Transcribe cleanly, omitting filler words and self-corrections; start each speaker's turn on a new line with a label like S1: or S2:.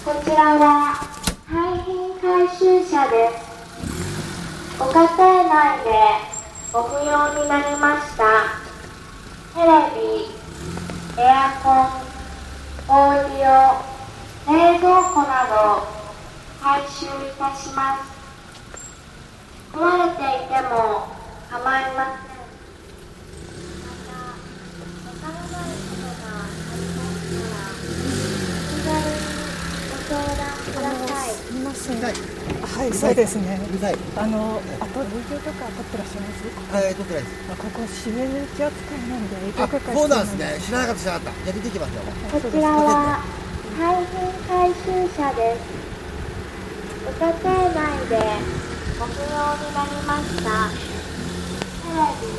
S1: こちらは廃品回収車です。ご家庭内でご不要になりましたテレビ、エアコン、オーディオ、冷蔵庫など回収いたします。壊れていても構いません。また、わからないことがありましたら、気軽にご相談ください。
S2: すみません。はい、
S3: うるさい
S2: そうですね。
S3: うるさい。
S2: あと営業とか取ってらっしゃいます？
S3: はい、取ってないです。
S2: ここ指名扱いなんで営業
S3: あ、
S2: 係
S3: そうなんですね。知らなかった、知らなかった。じゃあ出てきますよ。
S1: こちらは廃品回収車です。ご家庭内でご不要になりましたテレビ